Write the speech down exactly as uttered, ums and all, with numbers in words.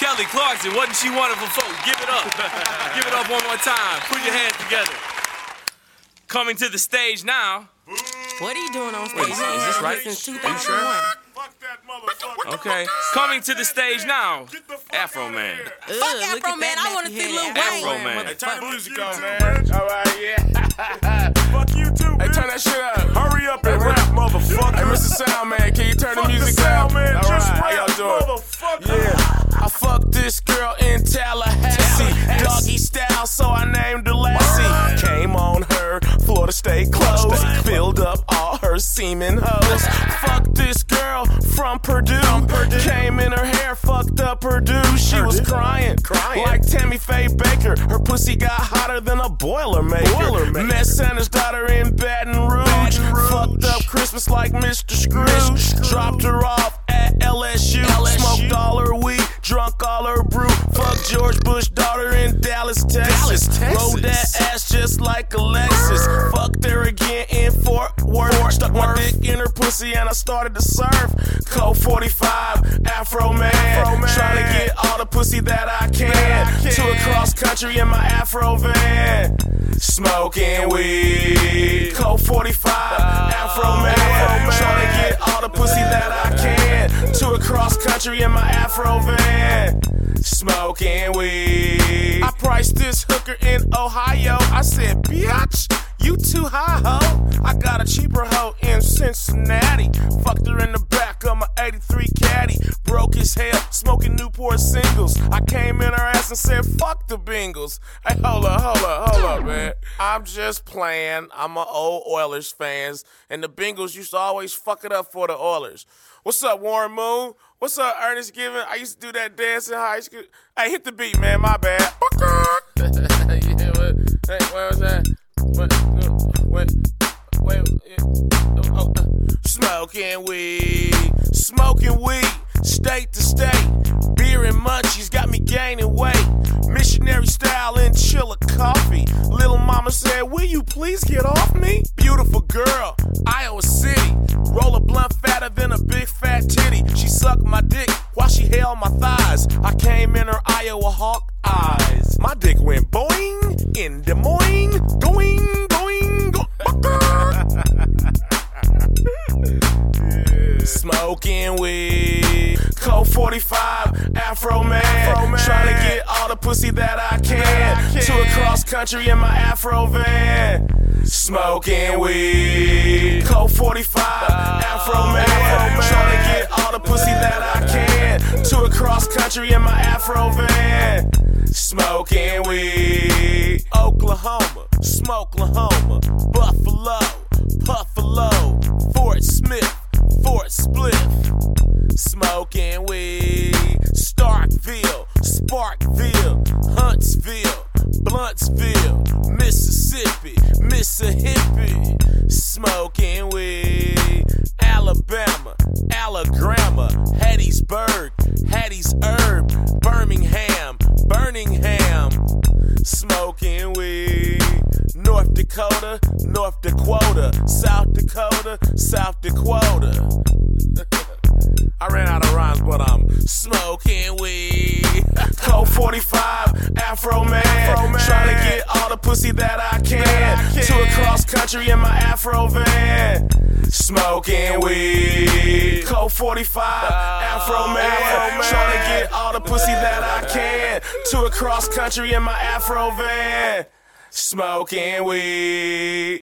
Kelly Clarkson, wasn't she wonderful, folks? Give it up. Give it up one more time. Put your hands together. Coming to the stage now. What are you doing on stage? Wait, is, is this right? Since two Are you thousand one. sure? Fuck that motherfucker. Okay. Coming to the stage now, Afro Man. Ugh, Fuck look Afro at Man, that I wanna see nappy-headed Lil Afro Wayne. Man. Hey, turn the Motherfucker. music on, man. All right, yeah. Fuck you too, Hey, bitch. turn that shit up. Hurry up and rap, motherfucker. Hey, Mister Soundman, can you turn Fuck the music the down? sound, man. All Just right, how rap, y'all doing? motherfucker. Yeah. I fucked this girl in Tallahassee, doggy style, so I named her Lassie. Came on her, Florida State clothes, filled up all her semen hoes. Fucked this girl from Purdue, came in her hair, fucked up her do. She was crying, crying like Tammy Faye Baker. Her pussy got hotter than a Boilermaker. Met Santa's daughter in Baton Rouge, fucked up Christmas like Mister Scrooge. Dropped her off at L S U, smoked all her weed, drunk all her brew. Fucked George Bush's daughter in Dallas, Texas. Rode that ass just like a Lexus. Fucked her again in Fort Worth. Stuck my dick in her pussy and I started to surf. Code forty-five, Afro Man. Trying to get all the pussy that I can. To a cross country in my Afro van. Smoking weed. Code forty-five, Afro Man. Trying to get all the pussy that I can. To a cross country in my Afro van. Smoking weed. I priced this hooker in Ohio. I said, bitch, you too high, ho. I got a cheaper hoe in Cincinnati. Fucked her in the back of my eighty-three Caddy. Broke his hell, smoking Newport singles. I came in her ass and said, fuck the Bengals. Hey, hold up, hold up, hold up, man. I'm just playing. I'm an old Oilers fans, and the Bengals used to always fuck it up for the Oilers. What's up, Warren Moon? What's up, Ernest Giving? I used to do that dance in high school. Hey, hit the beat, man. My bad. Yeah, what, hey, what was that? What, wait, wait, yeah, oh, uh, smoking weed, smoking weed, state to state. Beer and munchies got me gaining weight. Missionary style and chiller coffee. Little mama said, will you please get off me? Beautiful girl, Iowa City. Roll a blunt fatter than a big fat titty. She sucked my dick while she held my thighs. I came in her Iowa Hawk eyes. My dick went boing in Des Moines. Going, going, go. Yeah. Smoking weed. Code forty-five, Afro Man. Trying to get all the pussy that I can. To a cross country in my Afro van. Smoking weed. Code forty-five, Afro Man. Trying to get all the pussy that I can. To a cross country in my Afro van. Smoking weed. Oklahoma, Smokelahoma, Buffalo, Buffalo, Fort Smith, Fort Spliff. Smoking weed. Starkville, Sparkville, Huntsville, Bluntsville, Mississippi, Mississippi. Smoking weed. Alabama, Alabama, Hattiesburg, Hattiesburg, Birmingham, Birmingham. Smoking weed. North Dakota, North Dakota, South Dakota, South Dakota. I ran out of rhymes, but I'm smoking weed. Code forty-five, Afro Man. Trying to get all the pussy that I can. To a cross country in my Afro van. Smoking weed. Code forty-five, Afro Man. Trying to get all the pussy that I can. To a cross country in my Afro van. Smoking weed.